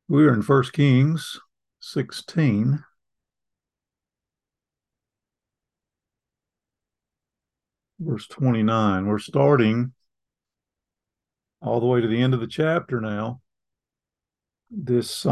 We are in 1 Kings 16, verse 29. We're starting all the way to the end of the chapter now. This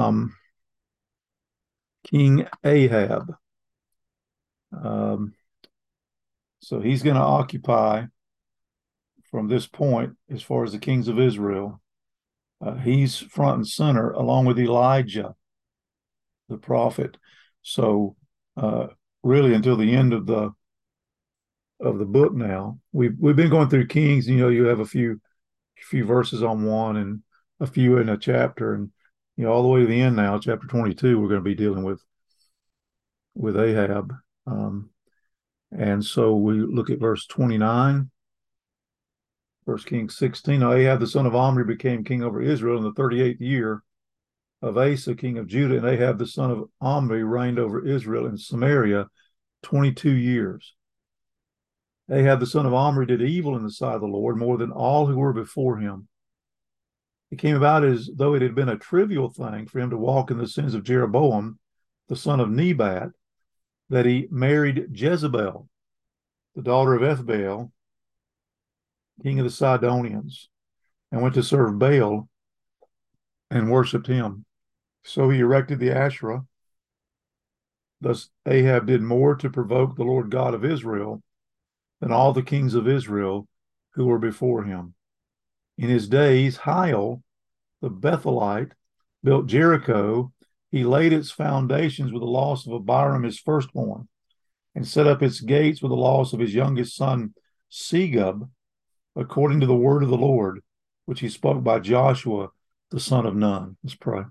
King Ahab. Um, so he's going to occupy from this point as far as the kings of Israel. He's front and center along with Elijah, the prophet. So really until the end of the book now, we've been going through Kings. You have a few verses on one and a few in a chapter, and all the way to the end now, chapter 22, we're going to be dealing with Ahab. And so we look at verse 29, 1 Kings 16. Now Ahab the son of Omri became king over Israel in the 38th year of Asa king of Judah, and Ahab the son of Omri reigned over Israel in Samaria 22 years. Ahab the son of Omri did evil in the sight of the Lord more than all who were before him. It came about as though it had been a trivial thing for him to walk in the sins of Jeroboam, the son of Nebat, that he married Jezebel, the daughter of Ethbaal, king of the Sidonians, and went to serve Baal and worshipped him. So he erected the Asherah. Thus Ahab did more to provoke the Lord God of Israel than all the kings of Israel who were before him. In his days, Hiel, the Bethelite, built Jericho. He laid its foundations with the loss of Abiram, his firstborn, and set up its gates with the loss of his youngest son, Segub, according to the word of the Lord, which he spoke by Joshua, the son of Nun. Let's pray.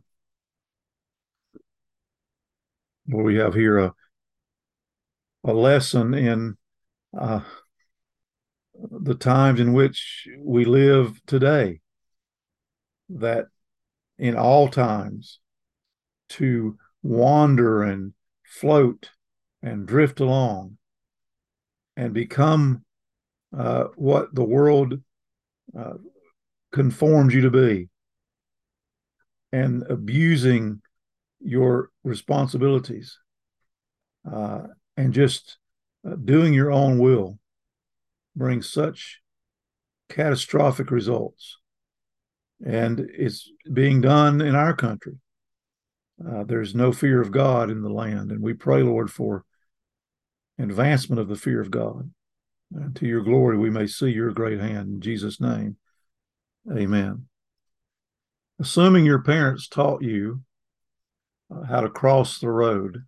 Well, we have here a lesson in uh, the times in which we live today, that in all times to wander and float and drift along and become what the world uh, conforms you to be, and abusing your responsibilities, uh, and just doing your own will brings such catastrophic results. And it's being done in our country. There's no fear of God in the land. And we pray, Lord, for advancement of the fear of God. And to your glory, we may see your great hand. In Jesus' name, amen. Assuming your parents taught you how to cross the road,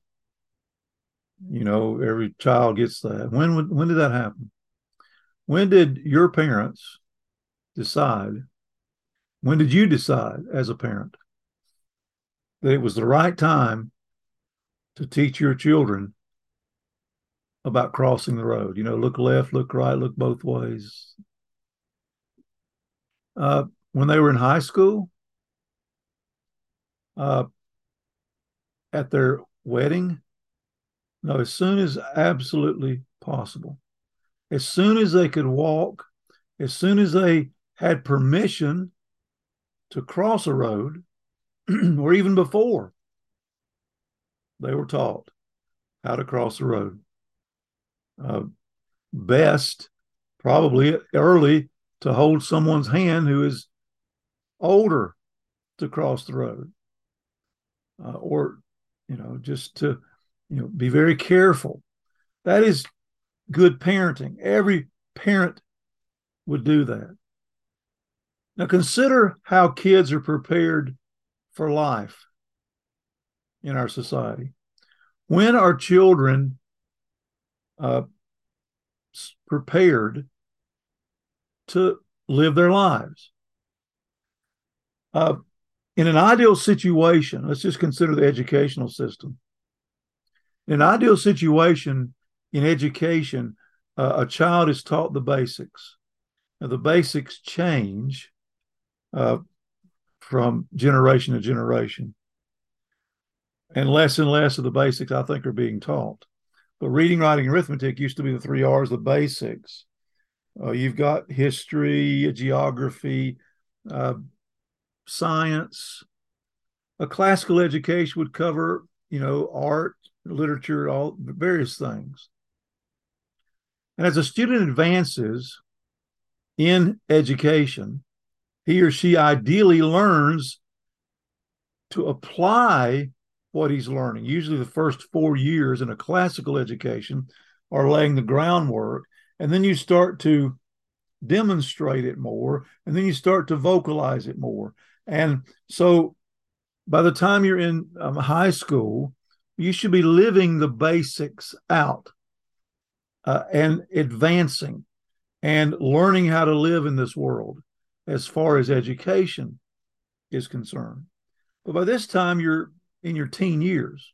every child gets that. When did that happen? When did your parents decide? When did you decide as a parent that it was the right time to teach your children about crossing the road? Look left, look right, look both ways. When they were in high school, uh, at their wedding, no, as soon as absolutely possible, as soon as they could walk, as soon as they had permission to cross a road, or even before, they were taught how to cross the road. Best, probably early, to hold someone's hand who is older to cross the road, or just to be very careful. That is good parenting. Every parent would do that. Now consider how kids are prepared for life in our society. When are children uh, prepared to live their lives? Uh, in an ideal situation, let's just consider the educational system. In an ideal situation in education, a child is taught the basics. Now, the basics change from generation to generation, and less of the basics, I think, are being taught. But reading, writing, arithmetic used to be the 3 R's, the basics. You've got history, geography, science, A classical education would cover, art, literature, all various things. And as a student advances in education, he or she ideally learns to apply what he's learning. Usually, the first 4 years in a classical education are laying the groundwork, and then you start to demonstrate it more, and then you start to vocalize it more. And so, by the time you're in high school, you should be living the basics out and advancing and learning how to live in this world as far as education is concerned. But by this time, you're in your teen years.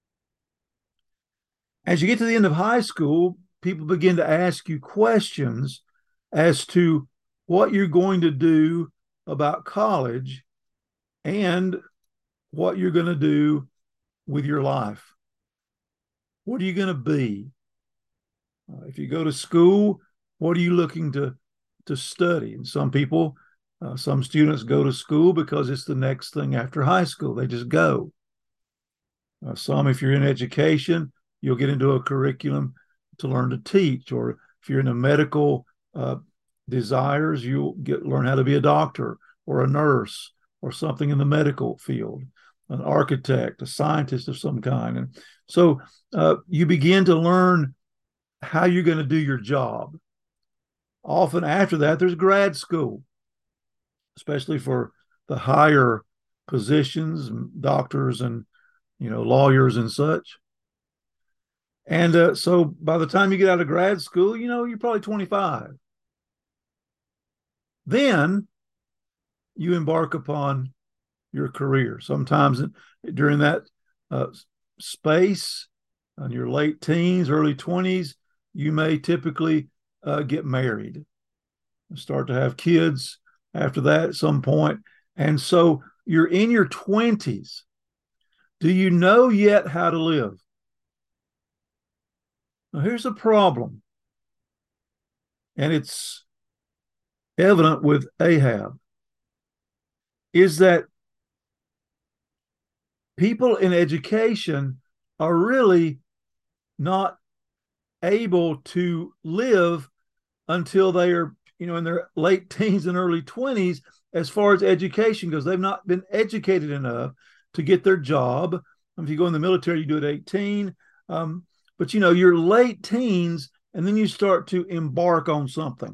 As you get to the end of high school, people begin to ask you questions as to what you're going to do about college and what you're going to do with your life. What are you going to be? If you go to school, what are you looking to study? And some people, some students go to school because it's the next thing after high school. They just go. Some, if you're in education, you'll get into a curriculum to learn to teach, or if you're in the medical desires, you'll learn how to be a doctor or a nurse or something in the medical field, an architect, a scientist of some kind. And so you begin to learn how you're going to do your job. Often after that, there's grad school, especially for the higher positions, doctors and lawyers and such. And so by the time you get out of grad school, you're probably 25. Then you embark upon your career. Sometimes during that space, in your late teens, early 20s, you may typically get married, start to have kids after that at some point. And so you're in your 20s. Do you know yet how to live? Now, here's a problem, and it's evident with Ahab, is that people in education are really not able to live until they are, in their late teens and early 20s, as far as education goes. They've not been educated enough to get their job. If you go in the military, you do it at 18. But you're late teens, and then you start to embark on something.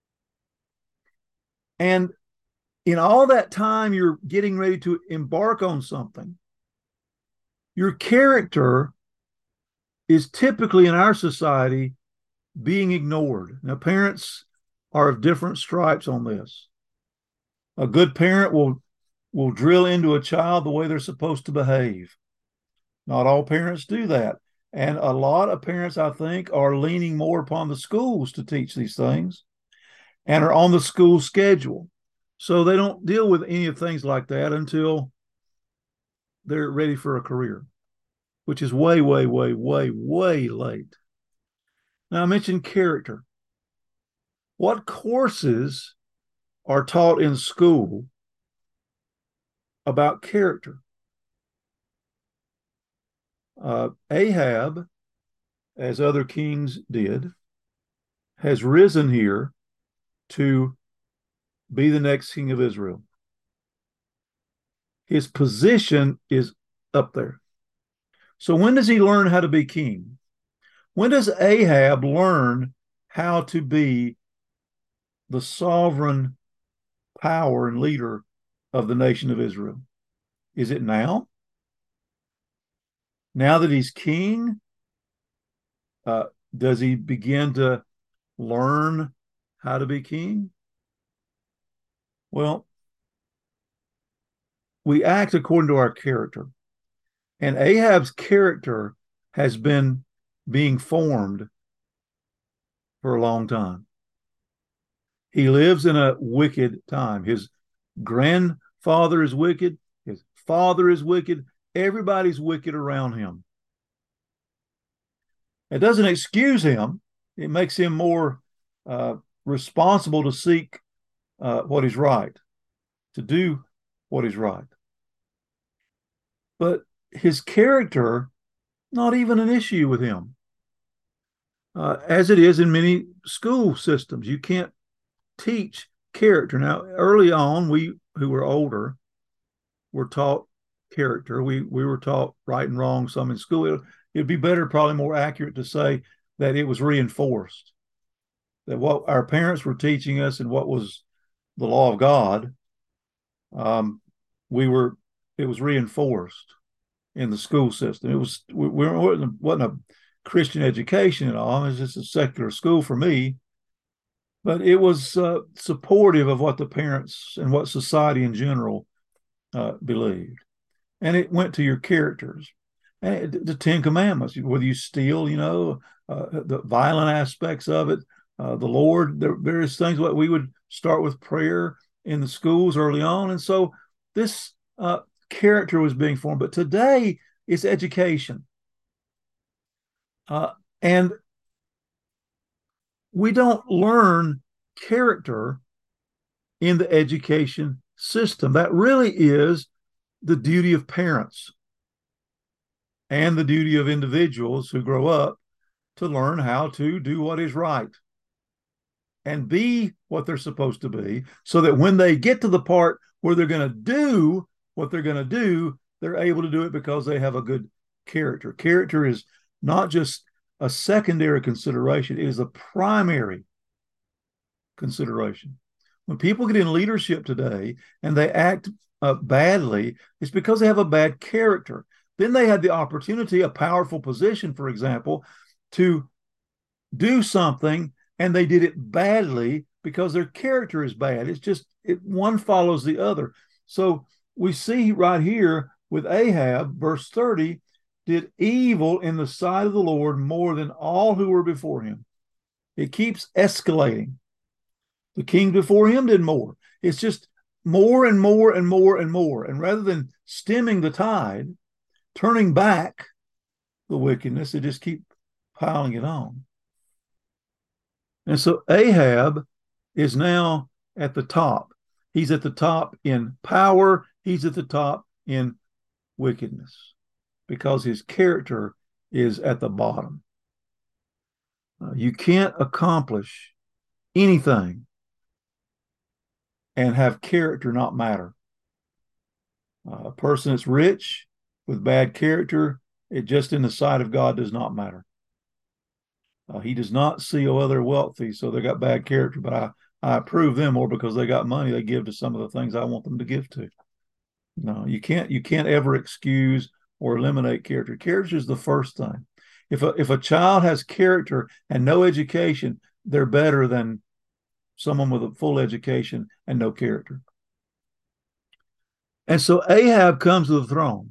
And in all that time you're getting ready to embark on something, your character is typically in our society being ignored. Now, parents are of different stripes on this. A good parent will drill into a child the way they're supposed to behave. Not all parents do that. And a lot of parents, I think, are leaning more upon the schools to teach these things and are on the school schedule. So they don't deal with any of things like that until they're ready for a career, which is way, way, way, way, way late. Now, I mentioned character. What courses are taught in school about character? Ahab, as other kings did, has risen here to be the next king of Israel. His position is up there. So when does he learn how to be king? When does Ahab learn how to be the sovereign power and leader of the nation of Israel? Is it now? Now that he's king, does he begin to learn how to be king? Well, we act according to our character. And Ahab's character has been being formed for a long time. He lives in a wicked time. His grandfather is wicked. His father is wicked. Everybody's wicked around him. It doesn't excuse him. It makes him more responsible to seek what is right, to do what is right. but his character, not even an issue with him. As it is in many school systems, you can't teach character. Now, early on, we who were older were taught character. We were taught right and wrong some in school. It'd be better, probably more accurate to say that it was reinforced. That what our parents were teaching us and what was the law of God, um, we were it was reinforced in the school system. It was we wasn't a Christian education at all. It was just a secular school for me, but it was supportive of what the parents and what society in general believed, and it went to your characters. And the Ten Commandments, whether you steal, the violent aspects of it, the Lord, there various things. What we would start with prayer in the schools early on, and so this character was being formed. But today it's education, and we don't learn character in the education system. That really is the duty of parents and the duty of individuals who grow up to learn how to do what is right and be what they're supposed to be, so that when they get to the part where they're going to do what they're going to do, they're able to do it because they have a good character. Character is not just a secondary consideration, it is a primary consideration. When people get in leadership today and they act badly, it's because they have a bad character. Then they had the opportunity, a powerful position, for example, to do something, and they did it badly because their character is bad. It's just one follows the other. So we see right here with Ahab, verse 30, did evil in the sight of the Lord more than all who were before him. It keeps escalating. The king before him did more. It's just more and more and more and more. And rather than stemming the tide, turning back the wickedness, they just keep piling it on. And so Ahab is now at the top. He's at the top in power. He's at the top in wickedness because his character is at the bottom. You can't accomplish anything and have character not matter. A person that's rich with bad character, it just in the sight of God does not matter. He does not see, oh, well, they're wealthy, so they got bad character, but I approve them more because they got money. They give to some of the things I want them to give to. No, you can't ever excuse or eliminate character. Character is the first thing. If a child has character and no education, they're better than someone with a full education and no character. And so Ahab comes to the throne.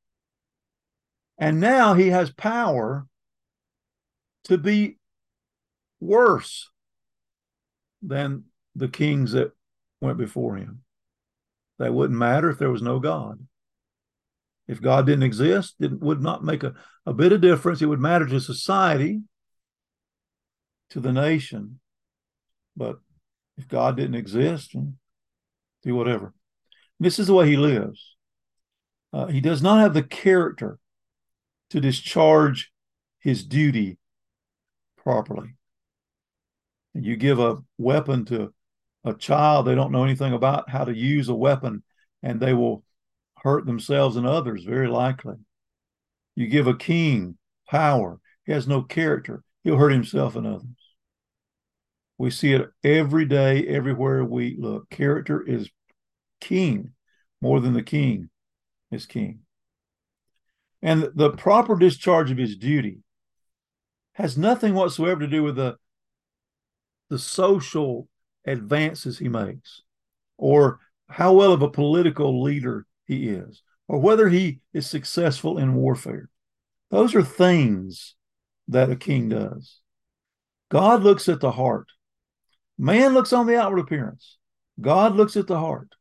And now he has power to be worse than the kings that went before him. That wouldn't matter if there was no God. If God didn't exist, it would not make a bit of difference. It would matter to society, to the nation. But if God didn't exist, do whatever. This is the way he lives. He does not have the character to discharge his duty properly. And you give a weapon to a child, they don't know anything about how to use a weapon, and they will hurt themselves and others, very likely. You give a king power, he has no character, he'll hurt himself and others. We see it every day, everywhere we look. Character is king, more than the king is king. And the proper discharge of his duty has nothing whatsoever to do with the social advances he makes, or how well of a political leader he is, or whether he is successful in warfare. Those are things that a king does. God looks at the heart. Man looks on the outward appearance. God looks at the heart.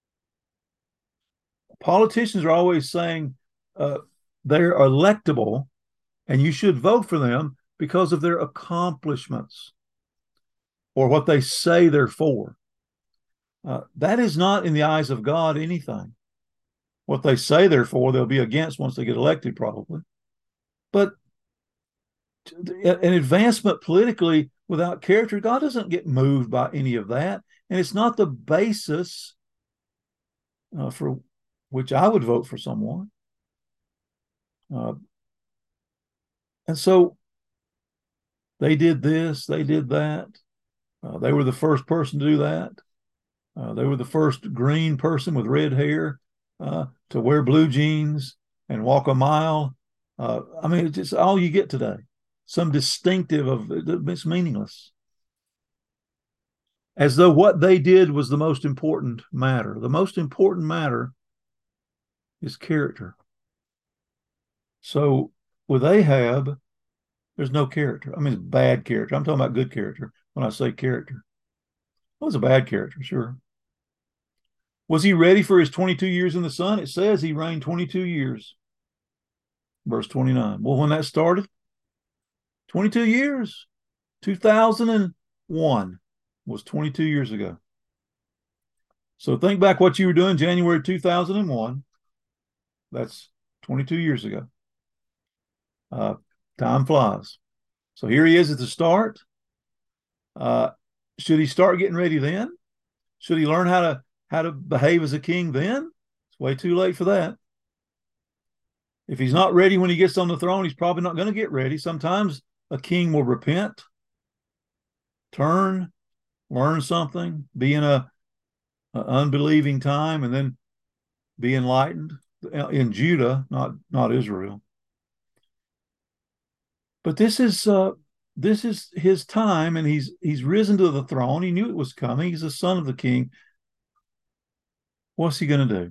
Politicians are always saying they're electable and you should vote for them because of their accomplishments or what they say they're for. That is not, in the eyes of God, anything. What they say they're for, they'll be against once they get elected, probably. But an advancement politically without character, God doesn't get moved by any of that. And it's not the basis for which I would vote for someone. And so they did this, they did that. They were the first person to do that. They were the first green person with red hair to wear blue jeans and walk a mile. I mean, it's just all you get today. Some distinctive of it's meaningless. As though what they did was the most important matter. The most important matter is character. So with Ahab, there's no character. I mean, it's bad character. I'm talking about good character when I say character. It was a bad character, sure. Was he ready for his 22 years in the sun? It says he reigned 22 years. Verse 29. Well, when that started, 22 years, 2001 was 22 years ago. So think back what you were doing January 2001. That's 22 years ago. Time flies. So here he is at the start. Should he start getting ready then? Should he learn how to behave as a king then? It's way too late for that. If he's not ready when he gets on the throne, he's probably not going to get ready. Sometimes a king will repent, turn, learn something, be in a unbelieving time, and then be enlightened. In Judah, not Israel. But this is his time, and he's risen to the throne. He knew it was coming. He's the son of the king. What's he going to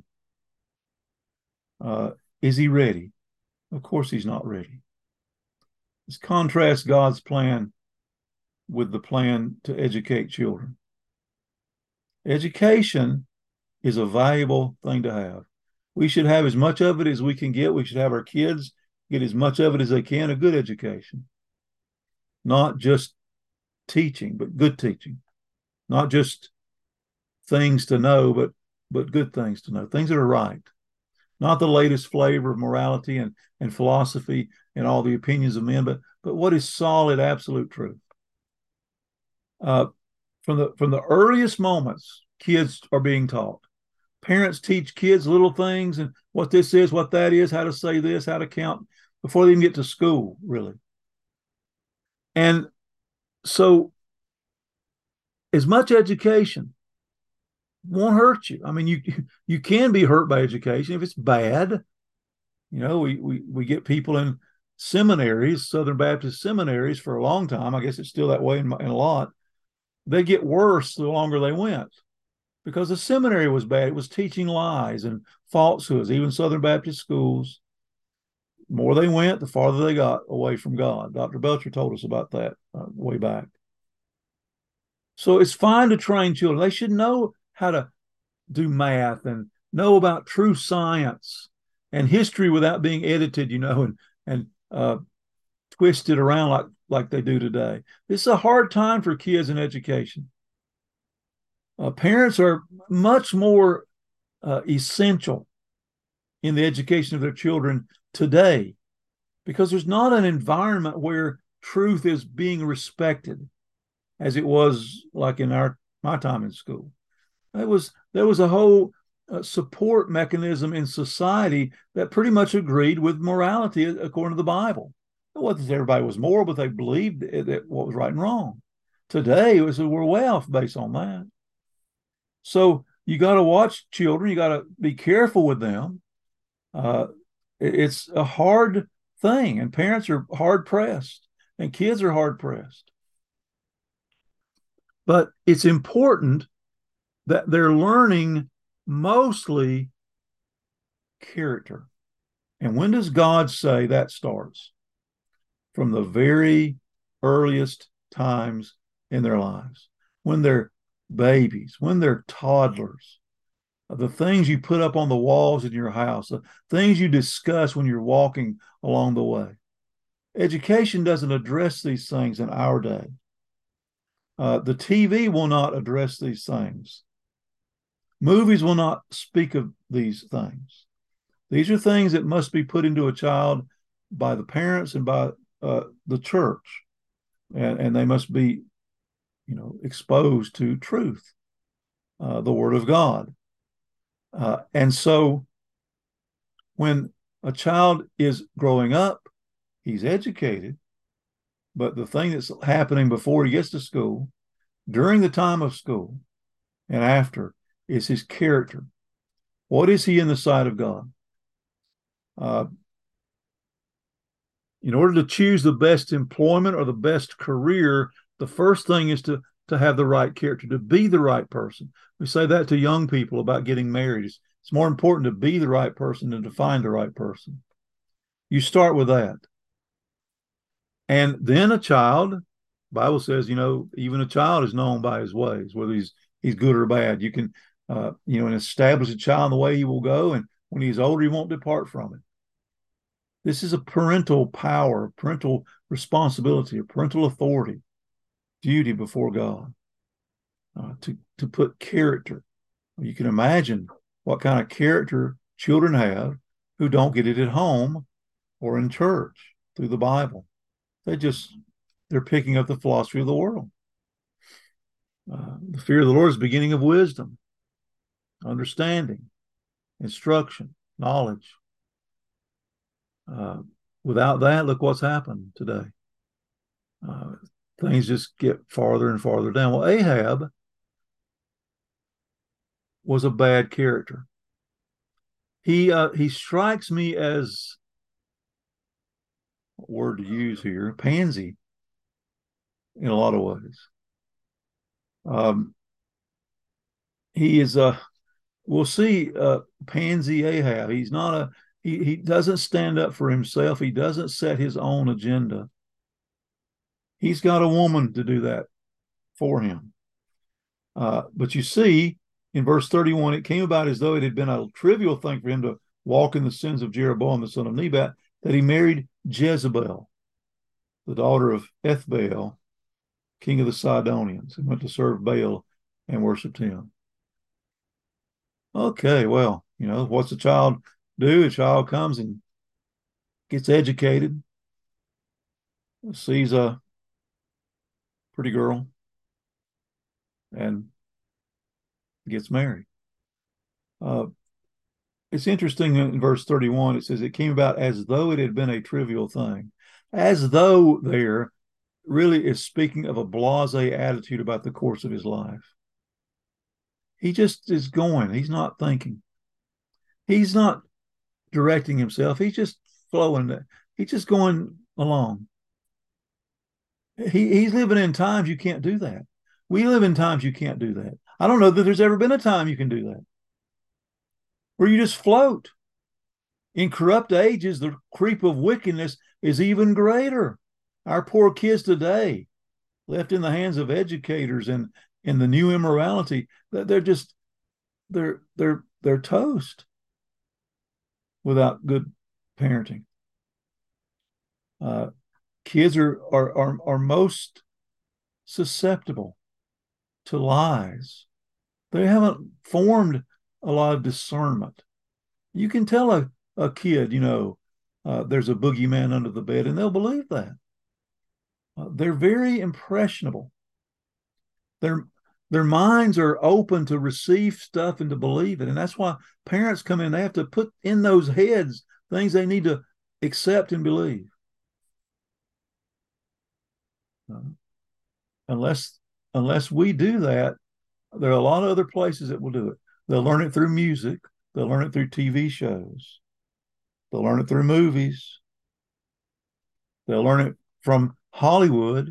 do? Is he ready? Of course he's not ready. Let's contrast God's plan with the plan to educate children. Education is a valuable thing to have. We should have as much of it as we can get. We should have our kids get as much of it as they can, a good education. Not just teaching, but good teaching. Not just things to know, but good things to know, things that are right. Not the latest flavor of morality and philosophy and all the opinions of men, but what is solid, absolute truth. From the earliest moments, kids are being taught. Parents teach kids little things and what this is, what that is, how to say this, how to count before they even get to school, really. And so as much education won't hurt you. I mean, you can be hurt by education if it's bad. You know, we get people in seminaries, Southern Baptist seminaries, for a long time. I guess it's still that way in a lot. They get worse the longer they went because the seminary was bad. It was teaching lies and falsehoods, even Southern Baptist schools. The more they went, the farther they got away from God. Dr. Belcher told us about that way back. So it's fine to train children. They should know how to do math and know about true science and history without being edited, you know, and twisted around like they do today. This is a hard time for kids in education. Parents are much more essential in the education of their children today because there's not an environment where truth is being respected as it was like in my time in school. There was a whole support mechanism in society that pretty much agreed with morality according to the Bible. It wasn't that everybody was moral, but they believed that what was right and wrong. Today, we're way off based on that. So you got to watch children. You got to be careful with them. It's a hard thing, and parents are hard pressed, and kids are hard pressed. But it's important that they're learning mostly character. And when does God say that starts? From the very earliest times in their lives. When they're babies, when they're toddlers, the things you put up on the walls in your house, the things you discuss when you're walking along the way. Education doesn't address these things in our day. The TV will not address these things. Movies will not speak of these things. These are things that must be put into a child by the parents and by the church, and they must be, exposed to truth, the Word of God. And so when a child is growing up, he's educated, but the thing that's happening before he gets to school, during the time of school, and after is his character. What is he in the sight of God? Uh, in order to choose the best employment or the best career, the first thing is to have the right character, to be the right person. We say that to young people about getting married. It's more important to be the right person than to find the right person. You start with that. And then a child, Bible says, even a child is known by his ways, whether he's good or bad. You can, and establish a child in the way he will go, and when he's older, he won't depart from it. This is a parental power, parental responsibility, a parental authority, duty before God, to put character. You can imagine what kind of character children have who don't get it at home or in church through the Bible. They're picking up the philosophy of the world. The fear of the Lord is the beginning of wisdom, understanding, instruction, knowledge. Without that, look what's happened today. Things just get farther and farther down. Well, Ahab was a bad character. He strikes me as, what word to use here, pansy in a lot of ways. He is we'll see, pansy Ahab. He's not he doesn't stand up for himself. He doesn't set his own agenda. He's got a woman to do that for him. But you see, in verse 31, it came about as though it had been a trivial thing for him to walk in the sins of Jeroboam, the son of Nebat, that he married Jezebel, the daughter of Ethbaal, king of the Sidonians, and went to serve Baal and worshiped him. Okay, well, what's a child do? A child comes and gets educated, sees a pretty girl, and gets married. It's interesting in verse 31, it says it came about as though it had been a trivial thing. As though there really is speaking of a blasé attitude about the course of his life. He just is going. He's not thinking. He's not directing himself. He's just flowing. He's just going along. He's living in times you can't do that. We live in times you can't do that. I don't know that there's ever been a time you can do that, where you just float. In corrupt ages, the creep of wickedness is even greater. Our poor kids today, left in the hands of educators and in the new immorality, they're toast without good parenting. Kids are most susceptible to lies. They haven't formed a lot of discernment. You can tell a kid, there's a boogeyman under the bed, and they'll believe that. They're very impressionable. Their minds are open to receive stuff and to believe it. And that's why parents come in, they have to put in those heads things they need to accept and believe. Unless we do that, there are a lot of other places that will do it. They'll learn it through music. They'll learn it through TV shows. They'll learn it through movies. They'll learn it from Hollywood.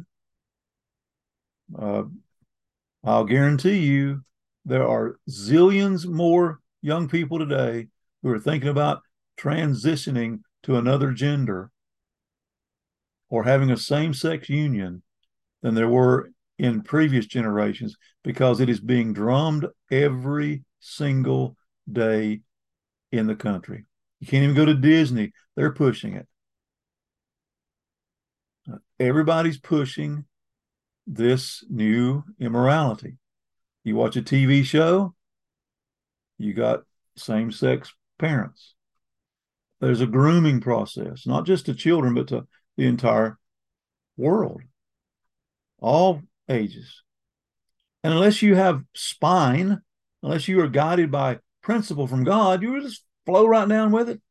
I'll guarantee you there are zillions more young people today who are thinking about transitioning to another gender or having a same-sex union than there were in previous generations, because it is being drummed every single day in the country. You can't even go to Disney. They're pushing it. Everybody's pushing this new immorality. You watch a TV show, you got same-sex parents. there's a grooming process, not just to children, but to the entire world, all ages. And unless you have spine, unless you are guided by principle from God, you will just flow right down with it.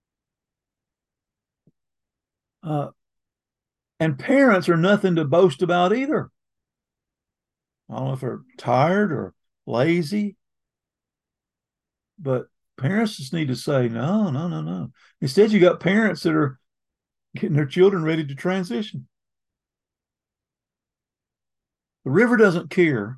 And parents are nothing to boast about either. I don't know if they're tired or lazy, but parents just need to say, no, no, no, no. Instead, you got parents that are getting their children ready to transition. The river doesn't care.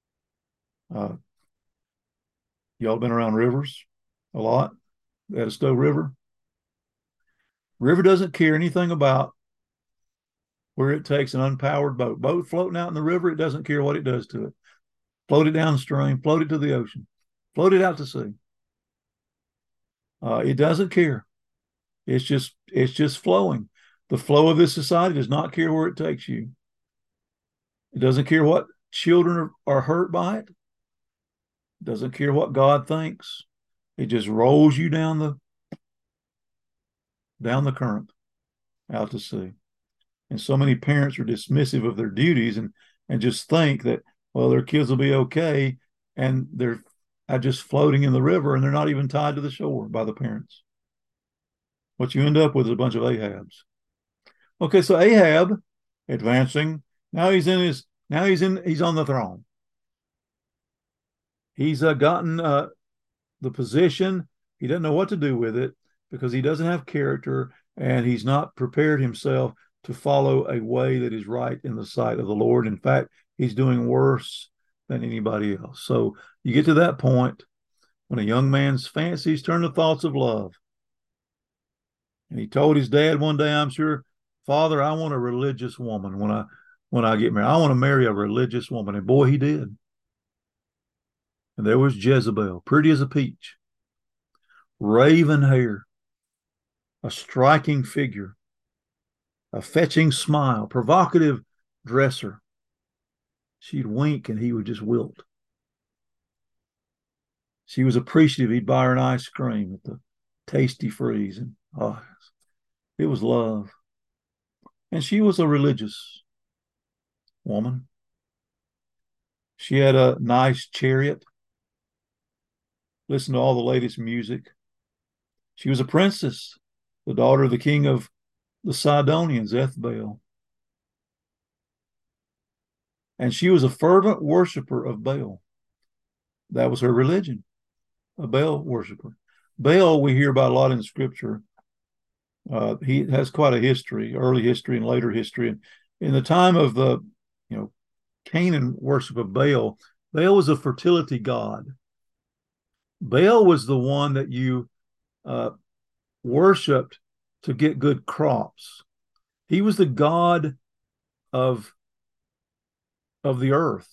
Y'all been around rivers a lot? Edisto River. River doesn't care anything about where it takes an unpowered boat floating out in the river. It doesn't care what it does to it. Float it downstream, float it to the ocean, float it out to sea. It doesn't care. It's just flowing. The flow of this society does not care where it takes you. It doesn't care what children are hurt by it. It doesn't care what God thinks. It just rolls you down the current out to sea. And so many parents are dismissive of their duties and just think that, well, their kids will be okay, and they're just floating in the river, and they're not even tied to the shore by the parents. What you end up with is a bunch of Ahabs. Okay, so Ahab advancing. Now he's on the throne. He's gotten the position. He doesn't know what to do with it because he doesn't have character, and he's not prepared himself to follow a way that is right in the sight of the Lord. In fact, he's doing worse than anybody else. So you get to that point when a young man's fancies turn to thoughts of love. And he told his dad one day, I'm sure, Father, I want a religious woman when I get married. I want to marry a religious woman. And boy, he did. And there was Jezebel, pretty as a peach, raven hair, a striking figure, a fetching smile, provocative dresser. She'd wink and he would just wilt. She was appreciative. He'd buy her an ice cream at the Tasty Freeze. And it was love. And she was a religious woman. She had a nice chariot. Listened to all the latest music. She was a princess, the daughter of the king of the Sidonians, Ethbaal. And she was a fervent worshiper of Baal. That was her religion, a Baal worshiper. Baal, we hear about a lot in Scripture. He has quite a history, early history and later history. And in the time of the, Canaan worship of Baal, Baal was a fertility god. Baal was the one that you worshipped to get good crops. He was the god of the earth.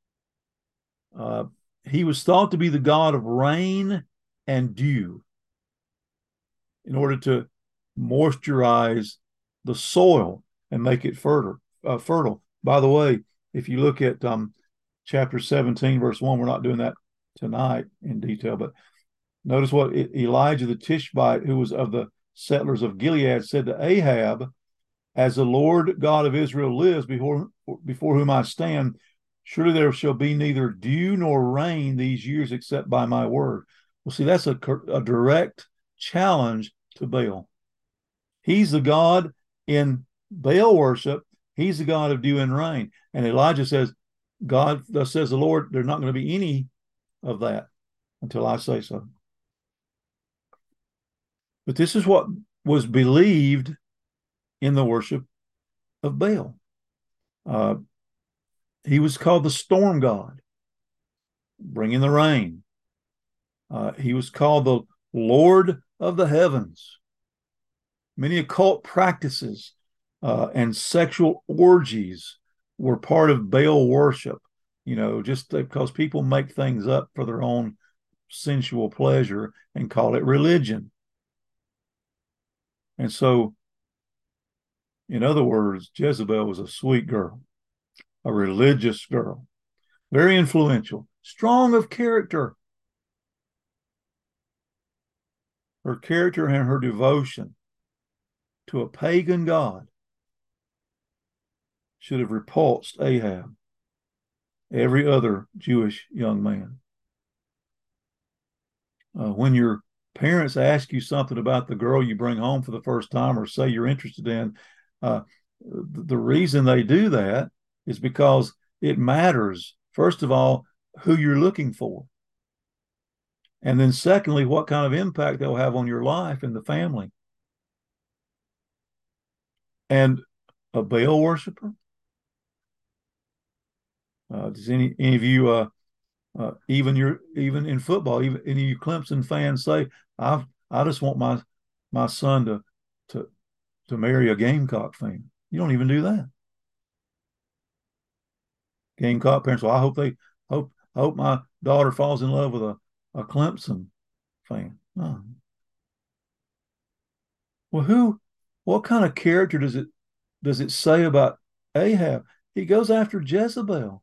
He was thought to be the god of rain and dew in order to moisturize the soil and make it fertile. By the way, if you look at chapter 17, verse 1, we're not doing that tonight in detail, but notice what Elijah the Tishbite, who was of the settlers of Gilead, said to Ahab, as the Lord God of Israel lives, before whom I stand, surely there shall be neither dew nor rain these years except by my word. Well, see, that's a direct challenge to Baal. He's the God in Baal worship. He's the God of dew and rain. And Elijah says, God, thus says the Lord, there's not going to be any of that until I say so. But this is what was believed in the worship of Baal. He was called the storm god, bringing the rain. He was called the Lord of the heavens. Many occult practices and sexual orgies were part of Baal worship, just because people make things up for their own sensual pleasure and call it religion. And so, in other words, Jezebel was a sweet girl, a religious girl, very influential, strong of character. Her character and her devotion to a pagan god should have repulsed Ahab, every other Jewish young man. When your parents ask you something about the girl you bring home for the first time or say you're interested in, the reason they do that is because it matters, first of all, who you're looking for. And then secondly, what kind of impact they'll have on your life and the family. And a Baal worshiper? Does any of you, even in football, even any of you Clemson fans say, I just want my son to marry a Gamecock fan? You don't even do that. Gamecock parents, well, I hope my daughter falls in love with a Clemson fan. Oh. Well, what kind of character does it say about Ahab? He goes after Jezebel.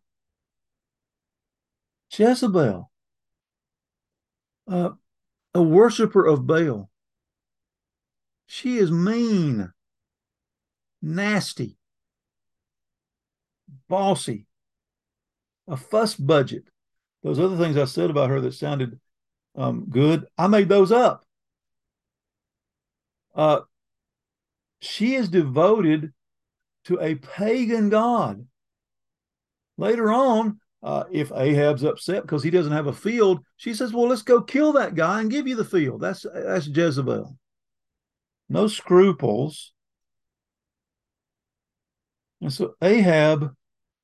Jezebel, uh, a worshiper of Baal. She is mean, nasty, bossy, a fuss budget. Those other things I said about her that sounded good, I made those up. Uh, she is devoted to a pagan god. Later on, if Ahab's upset because he doesn't have a field, she says, well, let's go kill that guy and give you the field. That's Jezebel. No scruples. And so Ahab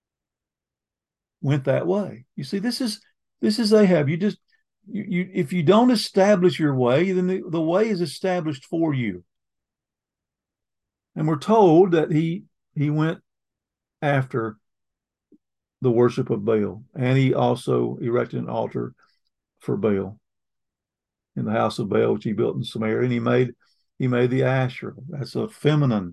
went that way. You see, this is Ahab. You if you don't establish your way, then the way is established for you. And we're told that he went after the worship of Baal, and he also erected an altar for Baal in the house of Baal, which he built in Samaria, and he made the Asherah. That's a feminine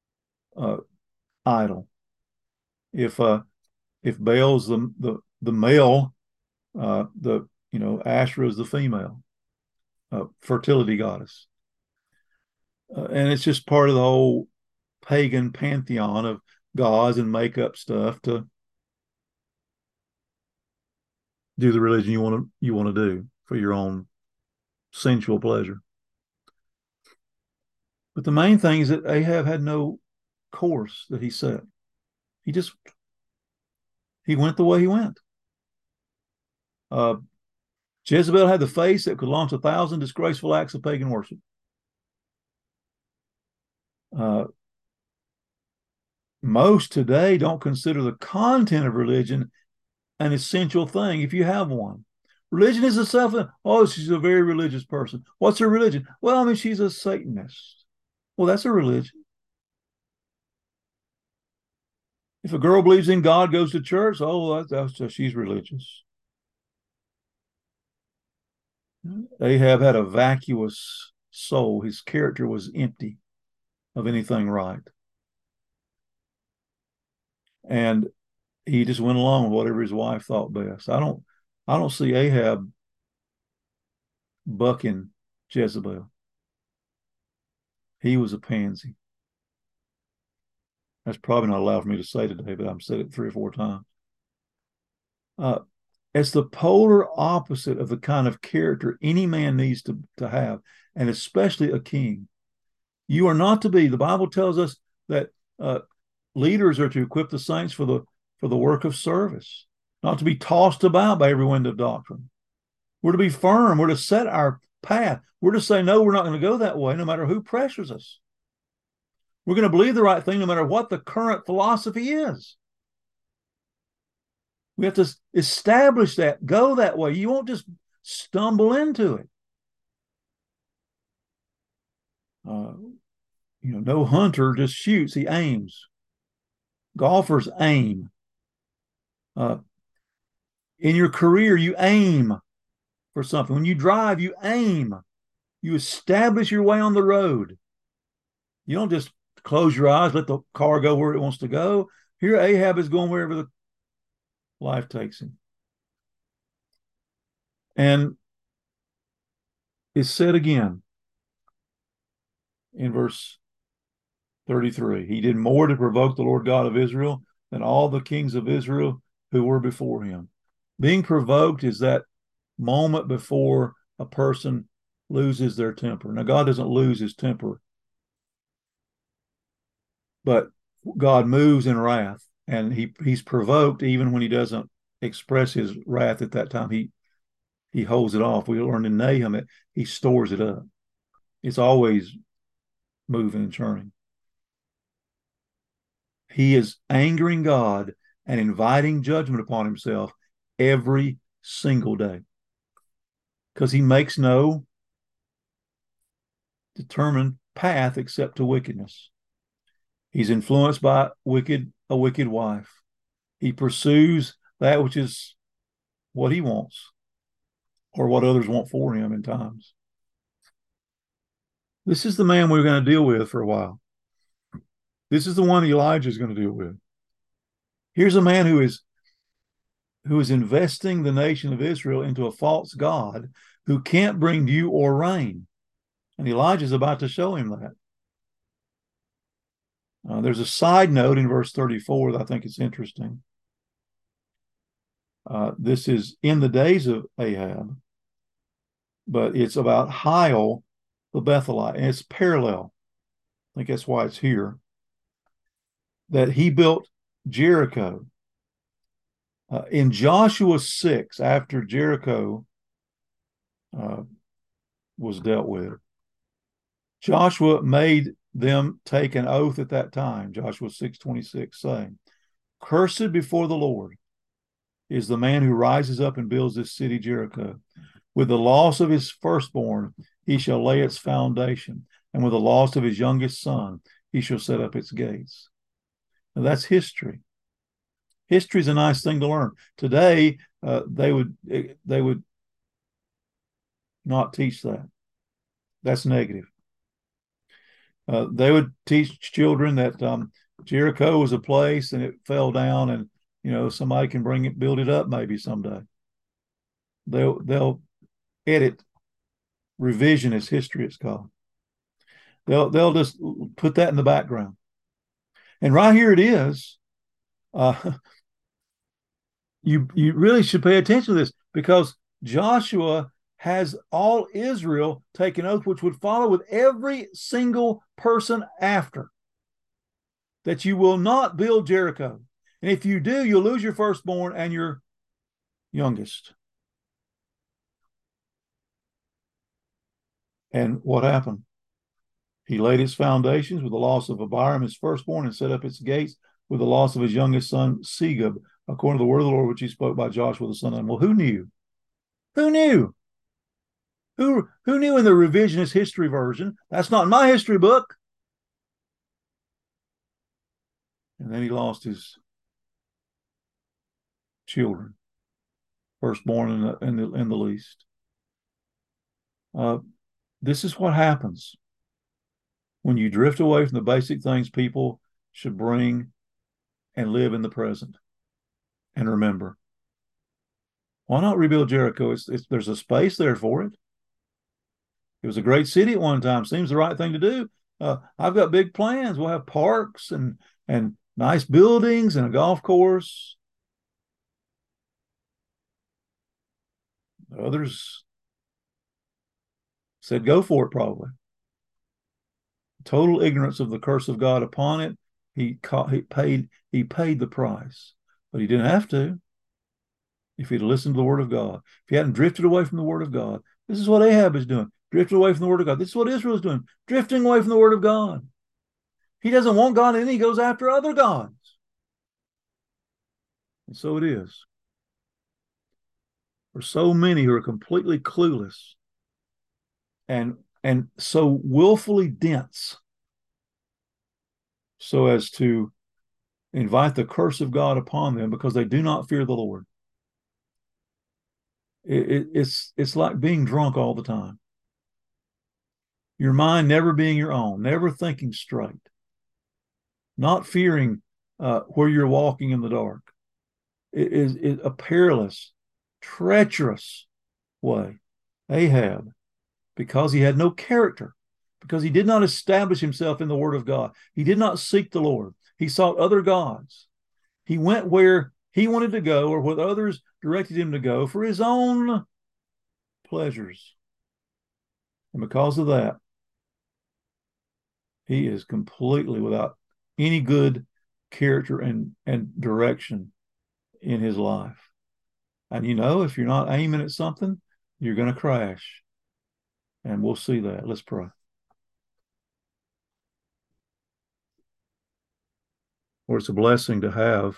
idol. If Baal's the male, Asherah is the female fertility goddess, and it's just part of the whole pagan pantheon of gods and make up stuff to do the religion you want to do for your own sensual pleasure. But the main thing is that Ahab had no course that he set. He went the way he went. Jezebel had the face that could launch 1,000 disgraceful acts of pagan worship. Most today don't consider the content of religion an essential thing if you have one. Religion is she's a very religious person. What's her religion? Well, I mean, she's a Satanist. Well, that's a religion. If a girl believes in God, goes to church, she's religious. Ahab had a vacuous soul. His character was empty of anything right. And he just went along with whatever his wife thought best. I don't see Ahab bucking Jezebel. He was a pansy. That's probably not allowed for me to say today, but I've said it 3 or 4 times. It's the polar opposite of the kind of character any man needs to have, and especially a king. You are not to be. The Bible tells us that leaders are to equip the saints for the work of service, not to be tossed about by every wind of doctrine. We're to be firm. We're to set our path. We're to say, no, we're not going to go that way, no matter who pressures us. We're going to believe the right thing, no matter what the current philosophy is. We have to establish that, go that way. You won't just stumble into it. No hunter just shoots, he aims. Golfers aim. In your career, you aim for something. When you drive, you aim. You establish your way on the road. You don't just close your eyes, let the car go where it wants to go. Here, Ahab is going wherever the life takes him. And it's said again, in verse 33. He did more to provoke the Lord God of Israel than all the kings of Israel who were before him. Being provoked is that moment before a person loses their temper. Now, God doesn't lose his temper, but God moves in wrath, and he's provoked even when he doesn't express his wrath at that time. He holds it off. We learned in Nahum that he stores it up. It's always moving and churning. He is angering God and inviting judgment upon himself every single day because he makes no determined path except to wickedness. He's influenced by a wicked wife. He pursues that which is what he wants or what others want for him in times. This is the man we're going to deal with for a while. This is the one Elijah is going to deal with. Here's a man who is investing the nation of Israel into a false god who can't bring dew or rain. And Elijah is about to show him that. There's a side note in verse 34 that I think is interesting. This is in the days of Ahab, but it's about Hiel the Bethelite, and it's parallel. I think that's why it's here. That he built Jericho. In Joshua 6, after Jericho was dealt with, Joshua made them take an oath at that time, Joshua 6:26, saying, "Cursed before the Lord is the man who rises up and builds this city Jericho. With the loss of his firstborn, he shall lay its foundation, and with the loss of his youngest son, he shall set up its gates." Now, that's history. History is a nice thing to learn. Today, they would not teach that. That's negative. They would teach children that Jericho was a place and it fell down, and somebody can build it up maybe someday. They'll edit revisionist history, it's called. They'll just put that in the background. And right here it is. You really should pay attention to this because Joshua has all Israel take an oath which would follow with every single person after, that you will not build Jericho. And if you do, you'll lose your firstborn and your youngest. And what happened? He laid its foundations with the loss of Abiram, his firstborn, and set up its gates with the loss of his youngest son, Segub, according to the word of the Lord, which he spoke by Joshua the son of Nun. Well, who knew? Who knew? Who knew in the revisionist history version? That's not in my history book. And then he lost his children, firstborn and the least. This is what happens when you drift away from the basic things people should bring and live in the present. And remember, why not rebuild Jericho? There's a space there for it. It was a great city at one time. Seems the right thing to do. I've got big plans. We'll have parks and nice buildings and a golf course. Others said, go for it, probably. Total ignorance of the curse of God upon it. He paid the price, but he didn't have to. If he'd listened to the word of God, if he hadn't drifted away from the word of God, this is what Ahab is doing. Drifted away from the word of God. This is what Israel is doing. Drifting away from the word of God. He doesn't want God in, he goes after other gods. And so it is. For so many who are completely clueless and so willfully dense so as to invite the curse of God upon them because they do not fear the Lord. It's like being drunk all the time. Your mind never being your own, never thinking straight, not fearing where you're walking in the dark. It is a perilous, treacherous way. Ahab, because he had no character, because he did not establish himself in the Word of God. He did not seek the Lord. He sought other gods. He went where he wanted to go or what others directed him to go for his own pleasures. And because of that, he is completely without any good character and direction in his life. And if you're not aiming at something, you're going to crash. And we'll see that. Let's pray. Lord, it's a blessing to have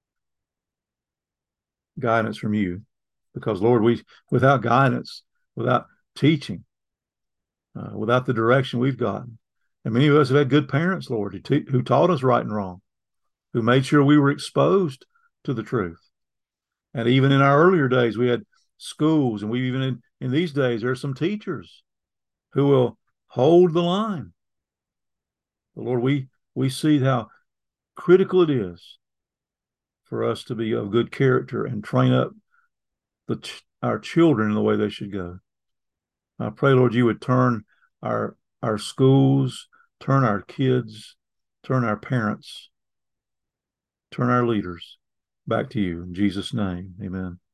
guidance from you, because Lord, without guidance, without teaching, without the direction we've gotten, and many of us have had good parents, Lord, who taught us right and wrong, who made sure we were exposed to the truth. And even in our earlier days, we had schools, and we even in these days, there are some teachers who will hold the line. But Lord, we see how critical it is for us to be of good character and train up our children in the way they should go. I pray, Lord, you would turn our schools, turn our kids, turn our parents, turn our leaders back to you. In Jesus' name, amen.